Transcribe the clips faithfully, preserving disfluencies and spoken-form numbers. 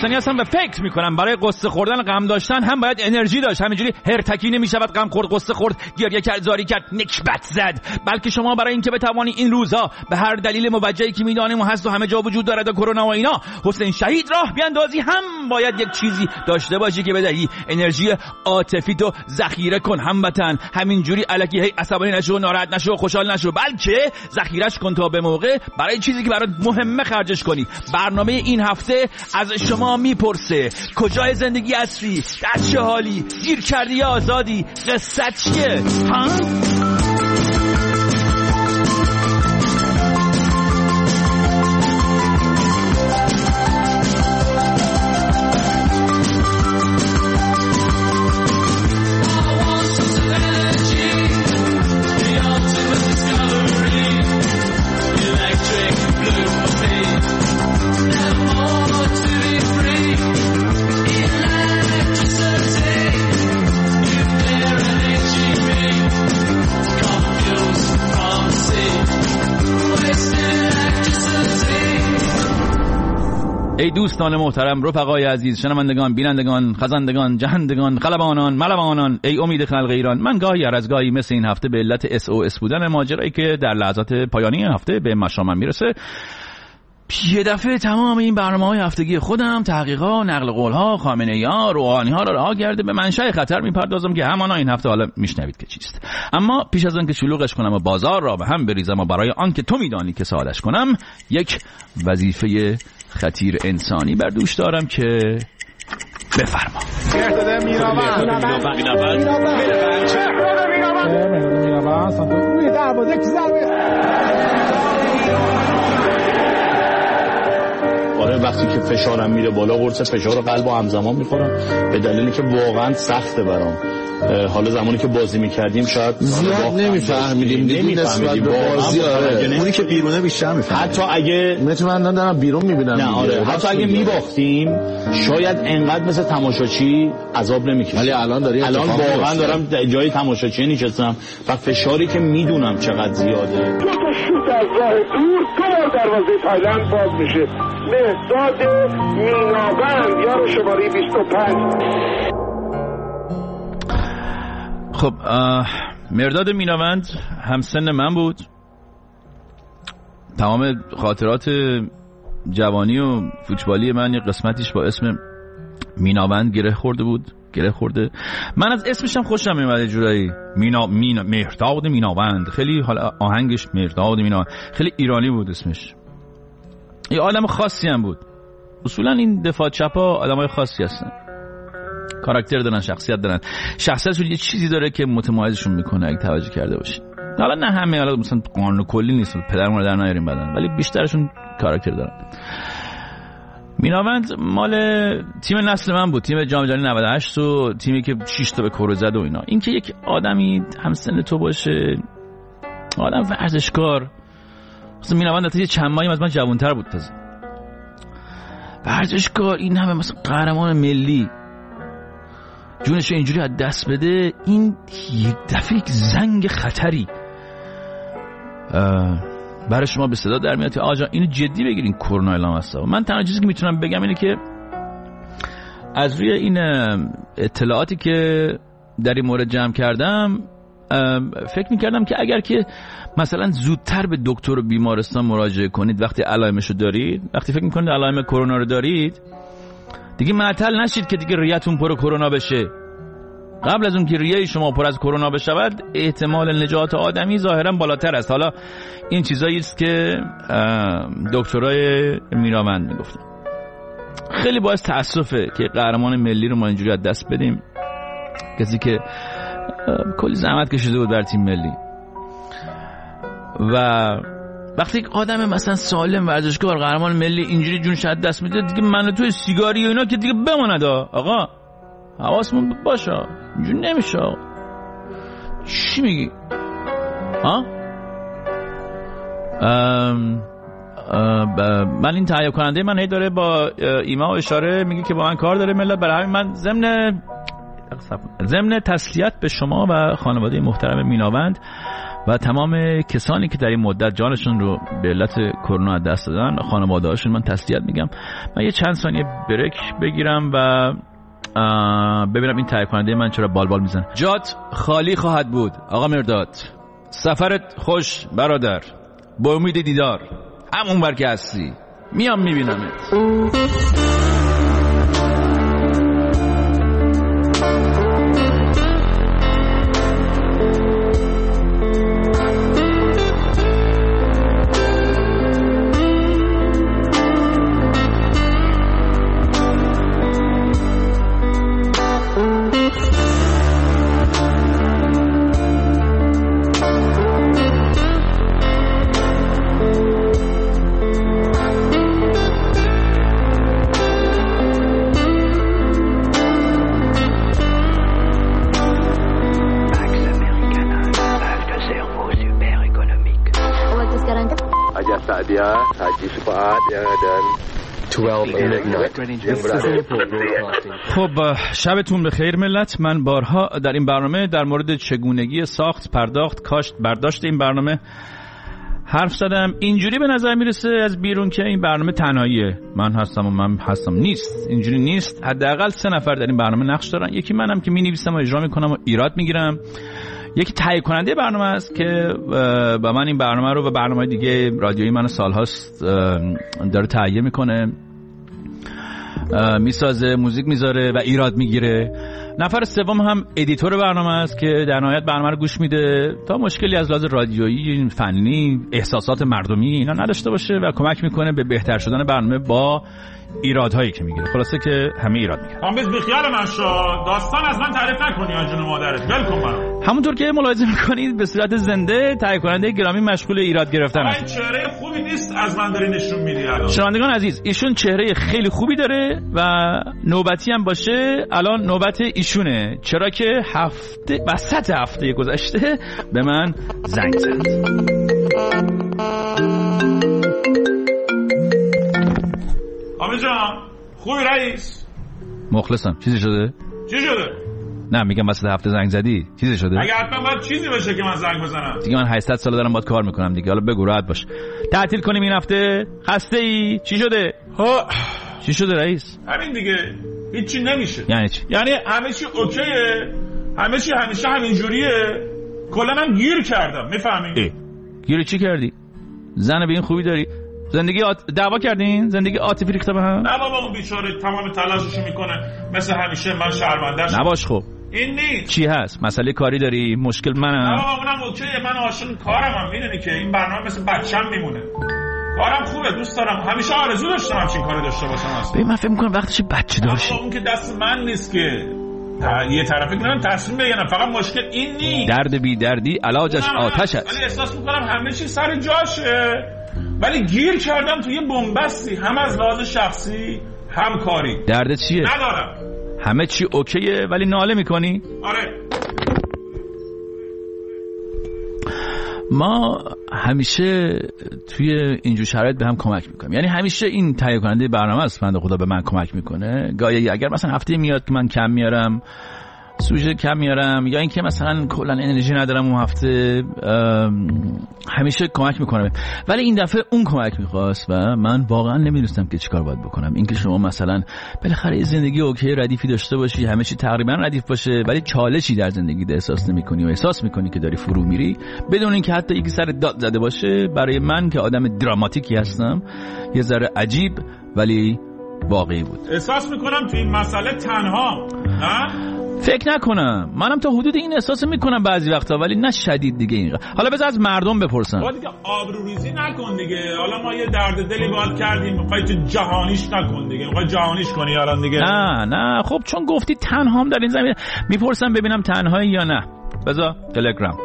داشتنی هستم و فکر میکنم برای قصه خوردن غم داشتن هم باید انرژی داشت. همینجوری هرتکی نمیشود غم خورد، قصه خورد، گریه کرد، زاری کرد، نکبت زد. بلکه شما برای اینکه بتوانی این روزها به هر دلیل موجهی که میدانیم و هست و همه جا وجود دارد و کرونا و اینا حسین شهید راه بیاندازی، هم باید یک چیزی داشته باشی که بدهی. انرژی عاطفی تو ذخیره کن هموطن. همینجوری الکی هی عصبانی نشو، ناراحت نشو، خوشحال نشو، بلکه ذخیره‌اش کن تا به موقع برای چیزی که برات مهمه خرجش کنی. برنامه این هفته از شما میپرسه کجای زندگی هستی؟ در چه حالی؟ گیر کردی یا آزادی؟ قصت چیه؟ ها؟ ای دوستان محترم، رفقای عزیز، شنوندگان، بینندگان، خزندگان، جهندگان، خلبانان، ملوانان، ای امید خلق ایران، من گاهی هر از گاهی مثل این هفته به علت اس او اس بودن ماجرایی که در لحظات پایانی هفته به مشامم میرسه، یه دفعه تمام این برنامه‌های هفتگی خودم، تحقیقات، نقل قول‌ها، خامنه‌ای‌ها، روحانی‌ها را رها کرده به منشأ خطر میپردازم که همانا این هفته حالا میشنوید که چیست. اما پیش از آن که شلوغش کنم و بازار را به هم بریزم و برای آن که تو میدانی که سوالش کنم، یک وظیفه خطیر انسانی بر دوش دارم که بفرما. مهرداد میرابند میرابند میرابند آره، وقتی که فشارم میره بالا قرص فشار قلب و همزمان میخورم به دلیلی که واقعا سخته برام. حالا زمانی که بازی میکردیم شاید زیاد نمیفهمیدیم دیگه نسبت به بازی. آره، اونی که بیرونه بیشتر میفهمه. حتی اگه مثلا من دارم بیرون میبینم. نه آره، حتی اگه میباختیم شاید انقدر مثل تماشاچی عذاب نمیکشم. ولی الان داری الان واقعا دارم جای تماشاچی نشستم و فشاری که میدونم چقدر زیاده. دو تا شوت از راه دور تو دروازه تایلند باز میشه. مهرداد میرابند یار شماره بیست و پنج. خب مهرداد میناوند همسن من بود. تمام خاطرات جوانی و فوتبالی من یه قسمتیش با اسم میناوند گره خورده بود گره خورده من از اسمش هم خوشم میومد یه جورایی. مینا مینا مهرداد میناوند، خیلی حالا آهنگش مهرداد میناوند خیلی ایرانی بود اسمش. یه آدم خاصی هم بود. اصولا این دفاع چپا آدمای خاصی هستن، کاراکتر دارن، شخصیت دارن. شخصیتشون یه چیزی داره که متمایزشون میکنه اگه توجه کرده باشین. حالا نه همه، حالا مثلا قانون کلی نیست، پدرمون رو در نیاریم بدن، ولی بیشترشون کاراکتر دارن. میناوند مال تیم نسل من بود، تیم جام جهانی نود و هشت و تیمی که شش تا به کره زد و اینا. این که یک آدمی همسن تو باشه، آدم ورزشکار، مثلا میناوند تا یه چند ماهی از من جوان‌تر بود، تازه ورزشکار، این همه مثلا قهرمان ملی، جونش اینجوری از دست بده، این یک دفعه یک زنگ خطری برای شما به صدا در میاد. آجا اینو جدی بگیرین، کرونا اعلام است. من تنها چیزی که میتونم بگم اینه که از روی این اطلاعاتی که در این مورد جمع کردم فکر میکردم که اگر که مثلا زودتر به دکتر و بیمارستان مراجعه کنید وقتی علائمشو دارید، وقتی فکر میکنید علائم کرونا رو دارید، دیگه معطل نشید که دیگه ریه‌تون پر کرونا بشه. قبل از اون که ریه شما پر از کرونا بشود، احتمال نجات آدمی ظاهرا بالاتر است. حالا این چیزایی است که دکترای میرابند میگفتن. خیلی باعث تأسفه که قهرمان ملی رو ما اینجوری از دست بدیم، کسی که کلی زحمت کشیده بود بر تیم ملی. و وقتی یک آدم مثلا سالم ورزشکار قهرمان ملی اینجوری جونش از دست میده، دیگه من و توی سیگاری و اینا که دیگه بماند. آقا حواسمون باشه، اینجوری نمیشه. چی میگی؟ ها؟ ام من این تهیه کننده من هی داره با ایما و اشاره میگه که با من کار داره ملت، برای همین من ضمن ضمن تسلیت به شما و خانواده محترم میناوند و تمام کسانی که در این مدت جانشون رو به علت کرونا دست دادن، خانواده‌هاشون من تسلیت میگم. من یه چند ثانیه بریک بگیرم و ببینم این تهیه کننده من چرا بالبال میزنه. جات خالی خواهد بود آقا مرداد. سفرت خوش برادر، با امید دیدار. همون بر که هستی میام میبینمت. خب شبتون بخیر ملت. من بارها در این برنامه در مورد چگونگی ساخت، پرداخت، کاشت، برداشت این برنامه حرف زدم. اینجوری به نظر میرسه از بیرون که این برنامه تنهاییه، من هستم و من هستم. نیست، اینجوری نیست. حداقل سه نفر در این برنامه نقش دارن. یکی منم که مینویسم و اجرا میکنم و ایراد میگیرم. یکی تهیه کننده برنامه است که با من این برنامه رو و برنامه دیگه رادیویی من سالهاست داره تهیه میکنه، میسازه، موزیک میذاره و ایراد میگیره. نفر سوم هم ادیتور برنامه است که در نهایت برنامه رو گوش میده تا مشکلی از لحاظ رادیویی، فنی، احساسات مردمی اینا نداشته باشه و کمک میکنه به بهتر شدن برنامه با ایرادهایی که میگیره. خلاصه که همه ایراد میگیره. کامبیز بیخیال من شو، داستان از من تعریف نکنی آ جون مادرت، ول کن منو. همونطور که ملاحظه میکنید به صورت زنده تهیه کننده گرامی مشغول ایراد گرفتن است. این چهره خوبی نیست از من داری نشون میدی الان. شنوندگان عزیز، ایشون چهره خیلی خوبی داره و نوبتی هم باشه الان نوبت ایشونه، چرا که هفته وسط هفته گذشته به من زنگ زد. آمه جان خوبی رئیس؟ مخلصم. چیزی شده؟ چی شده؟ نه میگم وسط هفته زنگ زدی، چیزی شده؟ اگه حتما باید چیزی بشه که من زنگ بزنم. دیگه من هشتصد سال دارم باید کار میکنم دیگه، حالا بگو راحت باش. تعطیل کنیم این هفته؟ خسته ای؟ چی شده؟ ها چی شده رئیس؟ همین دیگه، هیچی نمیشه. یعنی چی؟ یعنی همه چی اوکیه، همه چی همیشه همین جوریه، کلا من گیر کردم. میفهمی؟ گیر چی کردی؟ زن به این خوبی داری؟ زندگی آت... دعوا کردین؟ زندگی عاطفی ریخته به هم؟ نه بابا اون بیچاره تمام تلاششو میکنه مثل همیشه من شرمنده‌شم. نباش خب. این نیست. چی هست؟ مسئله کاری داری؟ مشکل منم. نه بابا اونم اوکیه، من عاشق کارمم. میدونی که این برنامه مثل بچه‌م میمونه. کارم خوبه، دوست دارم، همیشه آرزو داشتم همچین کاری داشته باشم اصلا. ببین من فکر می‌کنم وقتش بچه داشتی. اون که دست من نیست که یه طرفی که من تصمیم بگیرم، فقط مشکل این نیست. درد بی دردی علاجش آتش است. ولی احساس می‌کنم همه چی سر جاشه، ولی گیر کردم توی بنبستی، هم از لحاظ شخصی هم کاری. دردت چیه؟ ندارم. همه چی اوکیه ولی ناله میکنی؟ آره. ما همیشه توی اینجور شرایط به هم کمک میکنیم. یعنی همیشه این تهیه کننده برنامه است بنده خدا به من کمک میکنه. گاهی اگر مثلا هفته میاد که من کم میارم، سوژه کم میارم، یا اینکه مثلا کلا انرژی ندارم اون هفته، همیشه کمک میکنه. ولی این دفعه اون کمک میخواست و من واقعا نمیدونستم که چیکار باید بکنم. اینکه شما مثلا بالاخره زندگی اوکی ردیفی داشته باشی، همه چی تقریبا ردیف باشه، ولی چالشی در زندگی ده احساس نمیکنی و احساس میکنی که داری فرو میری بدون اینکه حتی یکی سر داد زده باشه، برای من که آدم دراماتیکی هستم یه ذره عجیب ولی واقعی بود. احساس میکنم تو این مسئله تنها. نه؟ فکر نکنم، منم تا حدود این احساس میکنم بعضی وقتا، ولی نه شدید دیگه. این حالا بذار از مردم بپرسم. با دیگه آبروریزی نکن دیگه. حالا ما یه درد دلی باید کردیم، میخوای تو جهانیش نکن دیگه. میخوای جهانیش کنی الان دیگه. نه نه خب چون گفتی تنهام در این زمینه میپرسم ببینم تنهایی یا نه. بذار تلگرام.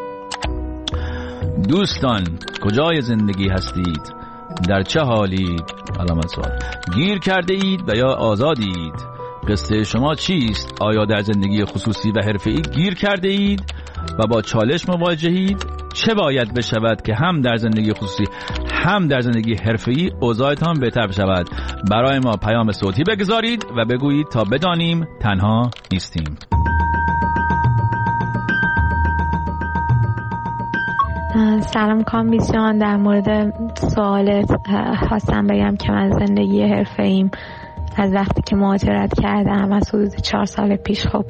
دوستان کجای زندگی هستید؟ در چه حالی؟ علامت سوال. گیر کرده اید و یا آزادید؟ قصه شما چیست؟ آیا در زندگی خصوصی و حرفه‌ای گیر کرده اید و با چالش مواجهید؟ چه باید بشود که هم در زندگی خصوصی هم در زندگی حرفه‌ای اوضاعتان بهتر بشود؟ برای ما پیام صوتی بگذارید و بگویید تا بدانیم تنها نیستیم. سلام کامبیز جان، در مورد سوالت خواستم بگم که من زندگی حرفه‌ایم از وقتی که مهاجرت کردم از حدود چهار سال پیش خب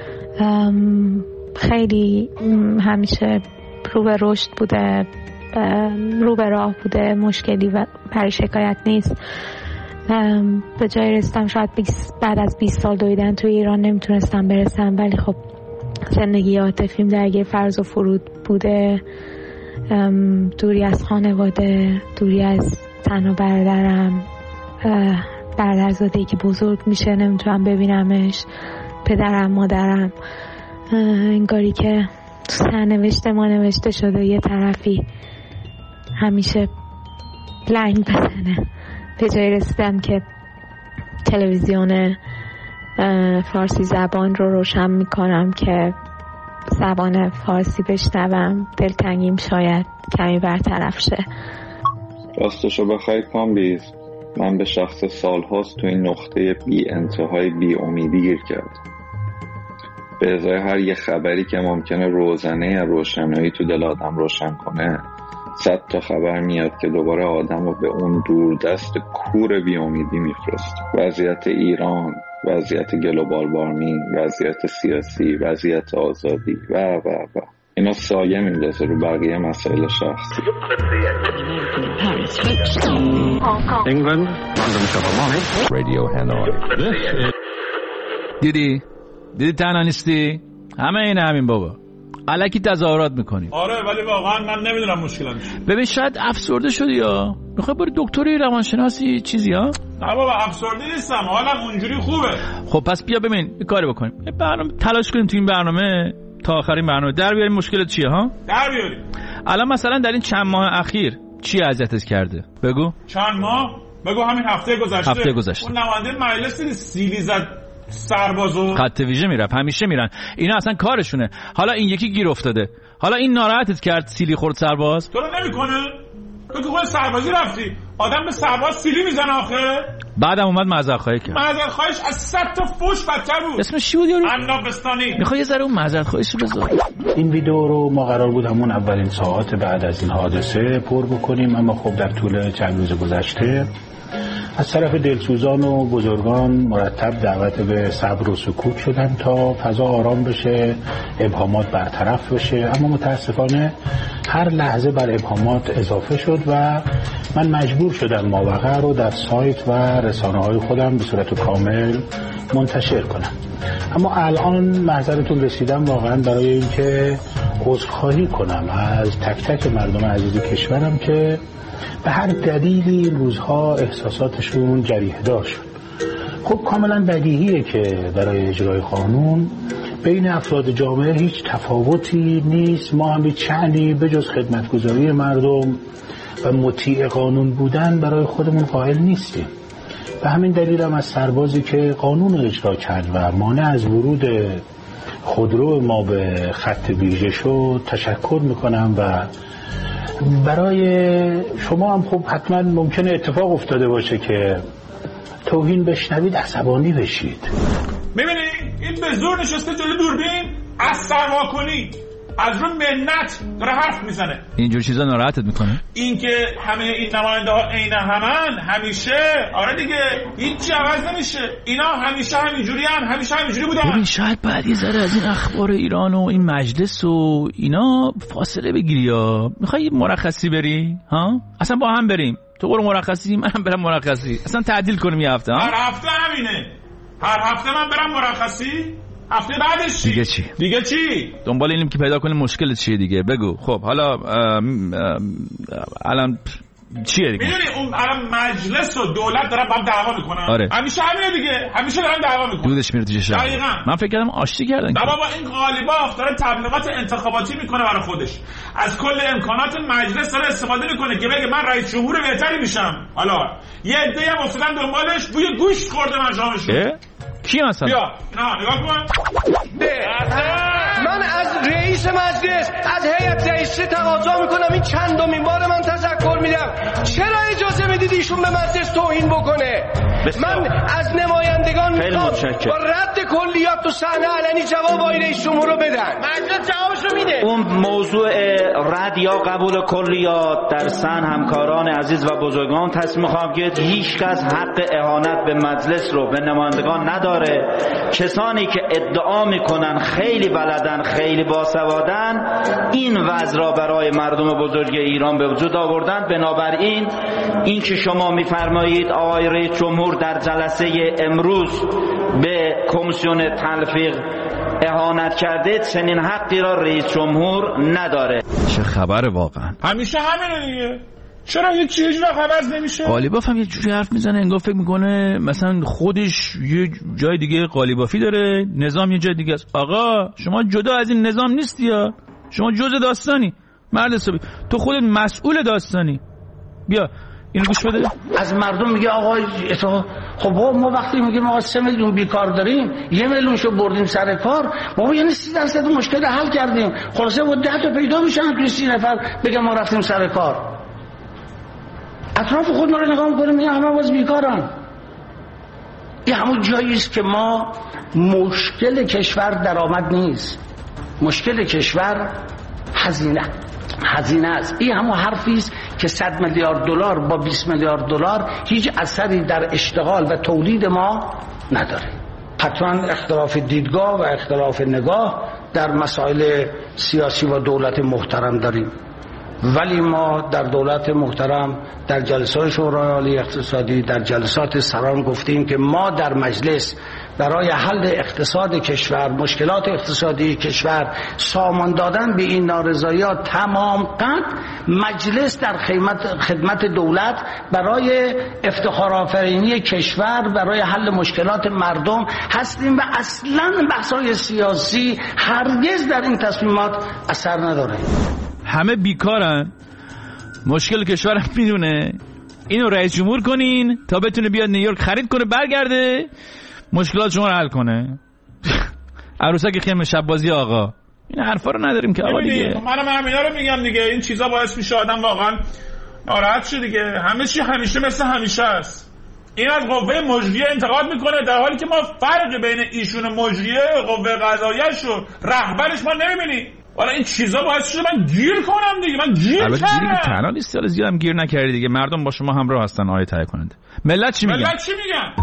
خیلی همیشه رو به رشد بوده، رو به راه بوده، مشکلی و برای شکایت نیست. به جای رسیدم شاید بعد از بیست سال دویدن توی ایران نمیتونستم برسم، ولی خب زندگی عاطفیم درگیر فرض و فرود بوده، دوری از خانواده، دوری از تنها برادرم، برادرزاده‌ای که بزرگ میشه نمیتونم ببینمش، پدرم، مادرم، انگاری که تو سرنوشت ما نوشته شده یه طرفی همیشه لنگ بزنه. به جای رسیدم که تلویزیون فارسی زبان رو روشن میکنم که زبان فارسی بشنوم، دلتنگیم شاید کمی برطرف شه. راستشو بخوای کامبیز، من به شخص سالهاست تو این نقطه بی انتهای بی امیدی گیر کردم. به ازای هر یه خبری که ممکنه روزنه روشنایی تو دل آدم روشن کنه، صد تا خبر میاد که دوباره آدم رو به اون دوردست کور بی امیدی میفرست. وضعیت ایران، وضعیت گلوبال وارمینگ، وضعیت سیاسی، وضعیت آزادی و و و اینا سایه میندازه رو بقیه مسائل شخصی. England, London Philharmonic, Radio Hanoi. دیدی؟ دیدی تنها نیستی؟ همه این همین بابا. الکی تظاهرات میکنیم. آره ولی واقعا من نمیدونم مشکلم چیه. ببین شاید افسرده شدی یا میخوای بری دکتری روانشناسی چیزی ها؟ نه بابا افسرده نیستم، حالم اونجوری خوبه. خب پس بیا ببین یه کاری بکنیم، یه برنامه تلاش کنیم تو این برنامه تا آخرین برنامه در بیاریم مشکلت چیه ها؟ در بیاریم. الان مثلا در این چند ماه اخیر چی اذیتت کرده؟ بگو. چند ماه؟ بگو همین هفته گذشته. هفته گذشته. اون نماینده مجلس سیلی زد سربازو خط ویژه میرفت، همیشه میرن اینا، اصلا کارشونه. حالا این یکی گیر افتاده، حالا این ناراحتت کرد سیلی خورد سرباز؟ تو رو نمیکنه؟ تو که خود سربازی رفتی، آدم به سرباز سیلی میزنه آخه. بعدم اومد معذرت خواهی کرد. معذرت خواهیش از صد تا فوش بدتر بود. اسمش چی بود یارو؟ عناب بستانی. میخوای یه ذره اون معذرت خواهیش رو بذار. این ویدیو رو ما قرار بود همون اولین ساعات بعد از این حادثه پر بکنیم، اما خب در طول چند روز گذشته از طرف دلسوزان و بزرگان مرتب دعوت به صبر و سکوت شدن تا فضا آرام بشه، ابهامات برطرف بشه، اما متاسفانه هر لحظه بر ابهامات اضافه شد و من مجبور شدم ماوقع رو در سایت و رسانه‌های خودم به صورت کامل منتشر کنم. اما الان محضرتون رسیدم واقعا برای اینکه عذرخواهی کنم از تک تک مردم عزیز کشورم که به هر دلیلی روزها احساساتشون جریحه دار شد. خب کاملا بدیهیه که برای اجرای قانون بین افراد جامعه هیچ تفاوتی نیست، ما هم به چندی به جز خدمتگزاری مردم و مطیع قانون بودن برای خودمون قائل نیستیم. به همین دلیل هم از سربازی که قانون رو اجرا کرد و مانع از ورود خودرو ما به خط ویژه شد تشکر میکنم و برای شما هم خب حتما ممکنه اتفاق افتاده باشه که توهین بشنوید عصبانی بشید. میبینی این به زور نشسته جلو دوربین از سروا کنی از رو منت داره حرف میزنه. اینجور چیزا ناراحتت میکنه؟ این که همه این نماینده ها عین همن همیشه، آره دیگه هیچی عوض نمیشه، اینا همیشه همینجوری هن. همیشه همینجوری بودن. ببین شاید بعد یه ذره از این اخبار ایران و این مجلس و اینا فاصله بگیری یا میخوای مرخصی بری ها؟ اصلا با هم بریم، تو برو مرخصی منم برم مرخصی، اصلا تعدیل کنیم یه هفته ها؟ هر هفته همینه، هر هفته من برم مرخصی، هفته بعدش چی؟ دیگه چی؟ دیگه چی؟ دنبال اینیم که پیدا کنیم مشکل چیه دیگه. بگو. خب حالا الان چیه دیگه؟ میدونی اون الان مجلس و دولت دارن با هم دعوا میکنن. آره. همیشه همینه دیگه، همیشه دارن دعوا میکنن. دودش میره تو چشم. دقیقاً. من فکر کردم آشتی کردن. نه بابا این غالیباف داره تبلیغات انتخاباتی میکنه برای خودش. از کل امکانات مجلس داره استفاده میکنه که بگه من رئیس جمهور بهتری میشم. حالا یه عده‌ای هم افتادن دنبالش، بوی گوشت خورده مجامشون. کی مثلا؟ بیا نه نگاه کن. من از رئیس رئیس مجلس، از هیئت رئیسه تقاضا میکنم این چندمین بار من تذکر میدم، چرا اجازه میدید ایشون به مجلس توهین بکنه؟ بسیار. من از نمایندگان میخوام با رد کلیات تو صحنه علنی جواب آقای رئیس جمهور رو بدن. مجلس جوابشو میده. اون موضوع رد یا قبول کلیات در سن همکاران عزیز و بزرگان تصمیم خواهم گرفت. هیچ کس حق اهانت به مجلس رو به نمایندگان نداره. کسانی که ادعا میکنن خیلی بلدن، خیلی باسوادن، این وضع را برای مردم بزرگ ایران به وجود آوردن. بنابراین این که شما میفرمایید آقای رئیس جمهور در جلسه امروز به کمیسیون تلفیق اهانت کرده، چنین حقی را رئیس جمهور نداره. چه خبره واقعا؟ همیشه همینه دیگه. چرا هیچ چیزی را عوض نمیشه؟ قالیباف هم یه جوری حرف میزنه انگار فکر میکنه مثلا خودش یه جای دیگه قالیبافی داره، نظام یه جای دیگه است. آقا شما جدا از این نظام نیستی یا شما جزء داستانی. مرد حسابی تو خودت مسئول داستانی. بیا اینو گوش بده. از مردم میگه آقا تو خب ما وقتی میگیم آقا سه میلیون بیکار داریم، یه میلیون شو بردیم سر کار، ما یعنی سی درصد مشکل حل کردیم. خلاصه و ده تا پیدا میشن توی سی نفر بگم ما رفتیم سر کار. اطراف خود ما رو نگاه میکنیم این همه باز بیکارن. این همون جایی است که ما مشکل کشور درآمد نیست، مشکل کشور هزینه هزینه است. این همون حرفی است که صد میلیارد دلار با بیست میلیارد دلار هیچ اثری در اشتغال و تولید ما نداره. حتما اختلاف دیدگاه و اختلاف نگاه در مسائل سیاسی و دولت محترم داریم، ولی ما در دولت محترم در جلسات شورای عالی اقتصادی، در جلسات سران گفتیم که ما در مجلس برای حل اقتصاد کشور، مشکلات اقتصادی کشور، سامان دادن به این نارضاییات تمام قد مجلس در خدمت خدمت دولت برای افتخار آفرینی کشور، برای حل مشکلات مردم هستیم و اصلا بحث‌های سیاسی هرگز در این تصمیمات اثر نداره. همه بیکارن، مشکل کشور هم میدونه، اینو رئیس جمهور کنین تا بتونه بیاد نیویورک خرید کنه برگرده مشکلات شما رو حل کنه. عروسک خیمه شب بازی آقا، این حرفا رو نداریم که آقا دیگه. منم همینا رو میگم دیگه، این چیزا باعث میشه آدم واقعا ناراحت شه دیگه. همه چی همیشه مثل همیشه است. این از قوه مجریه انتقاد میکنه در حالی که ما فرق بین ایشون مجریه قوه قضاییه و رهبرش ما نمیبینیم. والا این چیزا باعث شده من گیر کنم دیگه. من گیر کردم. البته گیر که تنها نیستی، حالا زیادم گیر نکردی دیگه. مردم با شما همراه هستن آیه تهیه کننده. ملت چی میگن؟ ملت چی میگن؟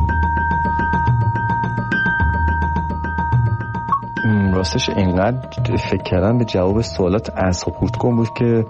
راستش اینقدر فکر کردم به جواب سوالات اعصاب خورد کن بود که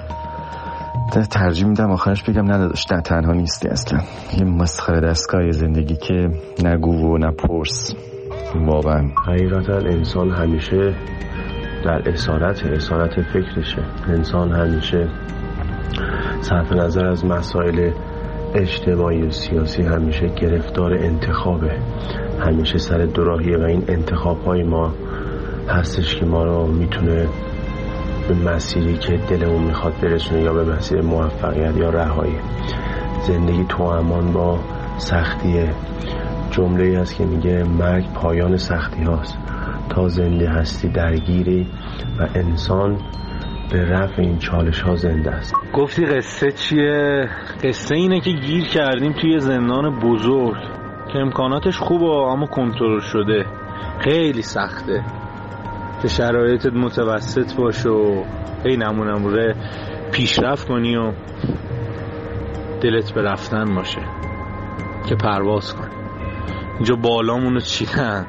ترجیح میدم آخرش بگم نداداش، نه تنها نیستی اصلا. یه مسخره دستگاه زندگی که نگو و نپرس. واقعا حقیقتا انسان همیشه در اسارت اسارت فکرشه. انسان همیشه صرف نظر از مسائل اجتماعی و سیاسی همیشه گرفتار انتخابه، همیشه سر دوراهیه و این انتخاب‌های ما هستش که ما رو میتونه به مسیری که دلمون میخواد برسونه، یا به مسیر موفقیت یا رهایی. زندگی توامان با سختیه. جمله‌ای هست که میگه مرگ پایان سختی هاست. تا زنده هستی درگیری و انسان به رفع این چالش ها زنده است. گفتی قصه چیه؟ قصه اینه که گیر کردیم توی زندان بزرگ که امکاناتش خوبه اما کنترل شده. خیلی سخته که شرایطت متوسط باشه و هی نمونه نمونه پیشرفت کنی و دلت به رفتن باشه که پرواز کنی. اینجا بالامونو چیدن،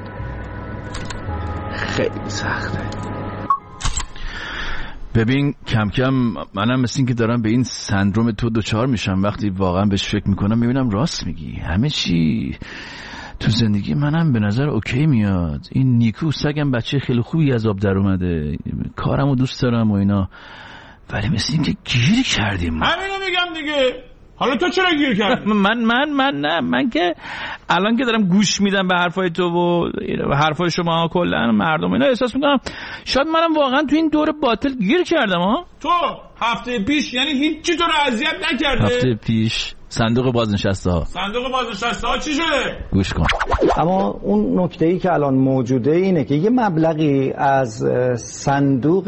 خیلی سخته. ببین کم کم منم مثل این که دارم به این سندروم تو دوچار میشم. وقتی واقعا بهش فکر میکنم میبینم راست میگی. همه چی تو زندگی منم به نظر اوکی میاد. این نیکو سگم بچه خیلی خوبی از آب در اومده، کارمو دوست دارم و اینا، ولی مثل این که گیر کردیم. همینو میگم دیگه. حالا تو چرا گیر کردی؟ من من من نه من که الان که دارم گوش میدم به حرفای تو و حرفای شما کلا مردم اینا احساس میکنم شاید منم واقعا تو این دور باطل گیر کردم. ها تو هفته پیش یعنی هیچ چی تو رو اذیت نکرده؟ هفته پیش صندوق بازنشسته ها صندوق بازنشسته ها چی شده؟ گوش کن. اما اون نکته‌ای که الان موجوده اینه که یه مبلغی از صندوق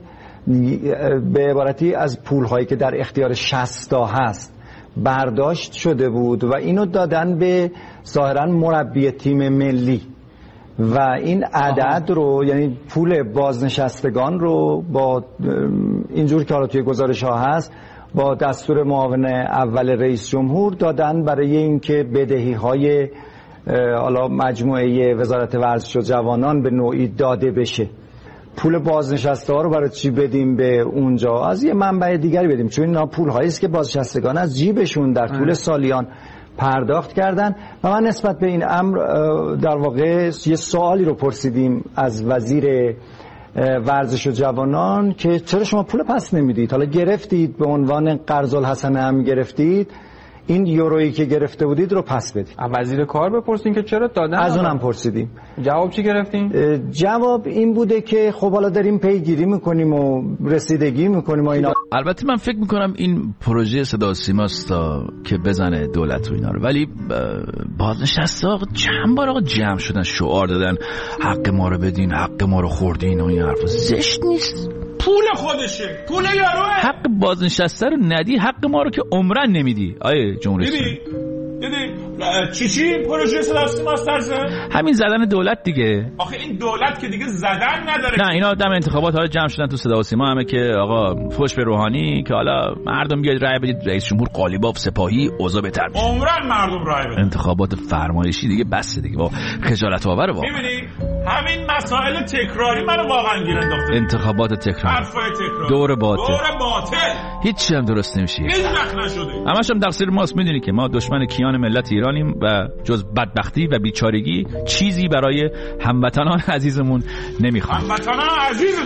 به عبارتی از پول‌هایی که در اختیار شصتا هست برداشت شده بود و اینو دادن به ظاهراً مربی تیم ملی و این عدد رو یعنی پول بازنشستگان رو با اینجور که حالا توی گزارش ها هست با دستور معاون اول رئیس جمهور دادن برای اینکه بدهی های حالا مجموعه وزارت ورزش و جوانان به نوعی داده بشه. پول بازنشسته ها رو برای چی بدیم به اونجا؟ از یه منبع دیگری بدیم، چون اینا پول هایی است که بازنشستگان از جیبشون در طول سالیان پرداخت کردن. و من نسبت به این امر در واقع یه سوالی رو پرسیدیم از وزیر ورزش و جوانان که چرا شما پول پس نمیدید؟ حالا گرفتید به عنوان قرض الحسنه هم گرفتید، این یورویی که گرفته بودید رو پس بدید. وزیر کار بپرسین که چرا دادن؟ از اونم پرسیدیم. جواب چی گرفتین؟ جواب این بوده که خب حالا داریم پیگیری میکنیم و رسیدگی میکنیم و اینا. البته من فکر میکنم این پروژه صدا و سیماست تا که بزنه دولت و اینا رو، ولی بازنشسته ها چند بار آقا جمع شدن شعار دادن حق ما رو بدین، حق ما رو خوردین و این حرفا. زشت نیست؟ پول خودشه، پول یاروه. حق بازنشسته رو ندی، حق ما رو که عمرن نمیدی. آیه جمهوری اسلامی دیدی چی چی پروژه صدا و سیما سرزه؟ همین زدن دولت دیگه. آخه این دولت که دیگه زدن نداره. نه اینا دم انتخابات حالا جمع شدن تو صدا و سیما همه که آقا فوش به روحانی که حالا مردم بیاید رای بدید رئیس جمهور قالیباف سپاهی اوضاع بهتر میشه. عمرن مردم رای بدن. انتخابات فرمایشی دیگه بس دیگه با خجالت آوره واقعا. میبینی همین مسائل تکراری منو واقعا گیر انداخته. انتخابات تکراری. حرفای تکراری. دور باطل. دور باطل. هیچ هم درست نمیشه. هیچ وقت نشده. همش هم تقصیر ماست. میدونی که ما دشمن کیان ملت ایرانیم و جز بدبختی و بیچارگی چیزی برای هموطنان عزیزمون نمیخوایم. هموطنان عزیزمون.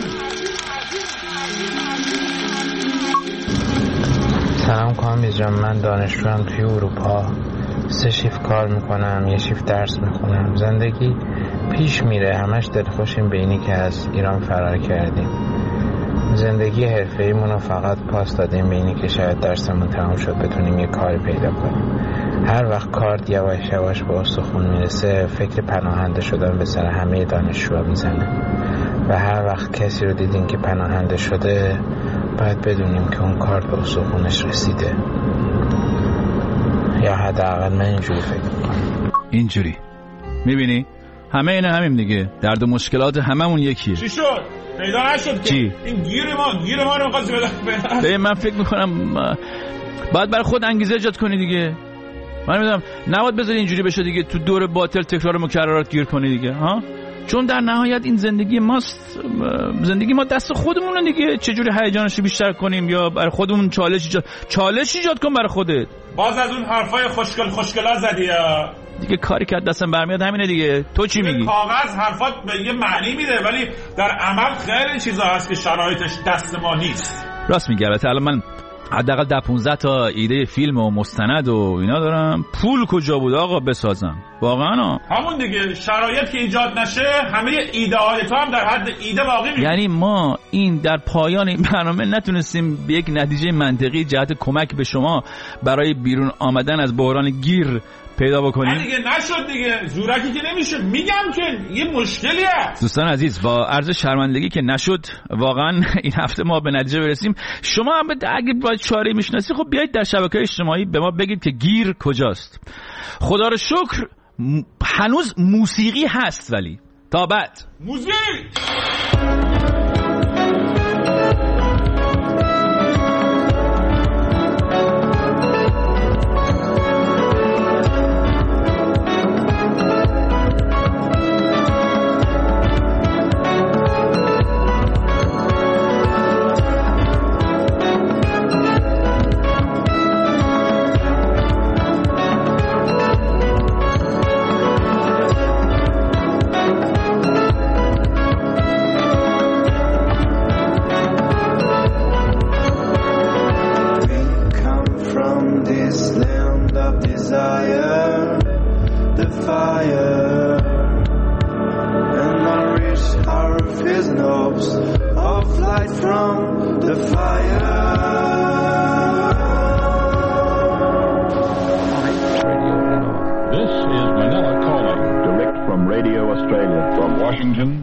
سلام کامبیز جان، من دانشجوام توی اروپا. سه شیفت کار میکنم، یه شیفت درس میخونم. زندگی پیش میره، همش دلخوشیم به اینی که از ایران فرار کردیم. زندگی حرفه‌ایمون رو فقط پاس دادیم به اینی که شاید درسمون تموم شد بتونیم یه کاری پیدا کنیم. هر وقت کارت یواش یواش به استخون میرسه فکر پناهنده شدن به سر همه دانشجوها میزنه و هر وقت کسی رو دیدیم که پناهنده شده باید بدونیم که اون کارت به استخونش رسیده، یا حداقل من اینجوری فکر میکنم. اینجوری میبینی همه اینا همین دیگه، درد و مشکلات هممون یکیه. چی شد؟ پیدا نشد که این گیر ما گیر ما رو قضیه بده. من فکر میکنم باید برای خود انگیزه ایجاد کنی دیگه. من میدونم نباید بذاری اینجوری بشه دیگه، تو دور باطل تکرار مکررات گیر کنی دیگه ها. چون در نهایت این زندگی ماست، زندگی ما دست خودمونه دیگه. چجوری هیجانش بیشتر کنیم یا برای خودمون چالش ایجاد چالش ایجاد کن برای خودت. باز از اون حرفای خوشگل خوشگلا زدی یا دیگه کاری که دستم برمیاد همینه دیگه. تو چی میگی؟ کاغذ حرفات به یه معنی میده ولی در عمل خیلی چیزا هست که شرایطش دست ما نیست. راست میگی. البته الان من حداقل ده پانزده تا ایده فیلم و مستند و اینا دارم. پول کجا بود آقا بسازم واقعا؟ همون دیگه شرایط که ایجاد نشه همه ایده های تو هم در حد ایده باقی میمونه. یعنی ما این در پایان این برنامه نتونستیم به یک نتیجه منطقی جهت کمک به شما برای بیرون آمدن از بحران گیر پیدا بکنیم. دیگه نشد دیگه، زورکی که نمیشه. میگم که یه مشکلی هست. دوستان عزیز با عرض شرمندگی که نشد واقعا این هفته ما به نتیجه برسیم. شما هم اگه باید چاره میشناسی خب بیایید در شبکه‌های اجتماعی به ما بگید که گیر کجاست. خدا رو شکر هنوز موسیقی هست، ولی تا بعد موزیک. Of light from the fire. Washington.